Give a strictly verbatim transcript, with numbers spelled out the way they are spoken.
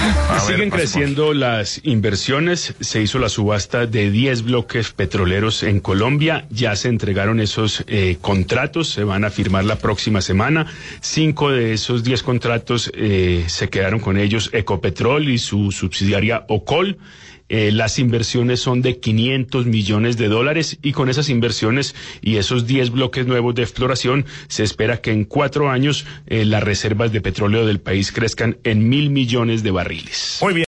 Siguen creciendo las inversiones. Se hizo la subasta de diez bloques petroleros en Colombia. Ya se entregaron esos eh, contratos. Se van a firmar la próxima semana. Cinco de esos diez contratos eh, se quedaron con ellos Ecopetrol y su subsidiaria Ocol. Eh, las inversiones son de quinientos millones de dólares y con esas inversiones y esos diez bloques nuevos de exploración se espera que en cuatro años eh, las reservas de petróleo del país crezcan en mil millones de barriles. Muy bien.